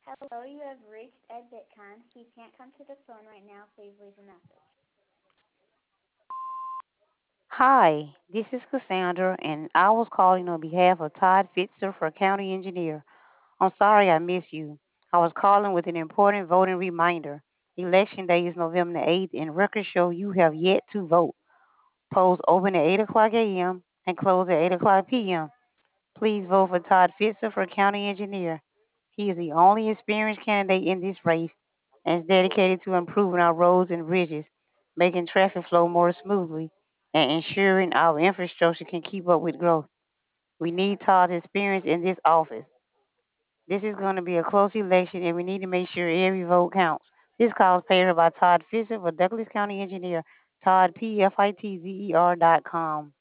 Hello, you have reached Ed Bitcon. He can't come to the phone right now. Please leave a message. Hi, this is Cassandra, and I was calling on behalf of Todd Fitzer for County Engineer. I'm sorry I missed you. I was calling with an important voting reminder. Election day is November the 8th, and records show you have yet to vote. Polls open at 8 o'clock a.m. and close at 8 o'clock p.m. Please vote for Todd Fitzer for County Engineer. He is the only experienced candidate in this race and is dedicated to improving our roads and bridges, making traffic flow more smoothly, and ensuring our infrastructure can keep up with growth. We need Todd's experience in this office. This is going to be a close election, and we need to make sure every vote counts. This call is paid for by Todd Fisher for Douglas County Engineer, Todd, PFITZER.com.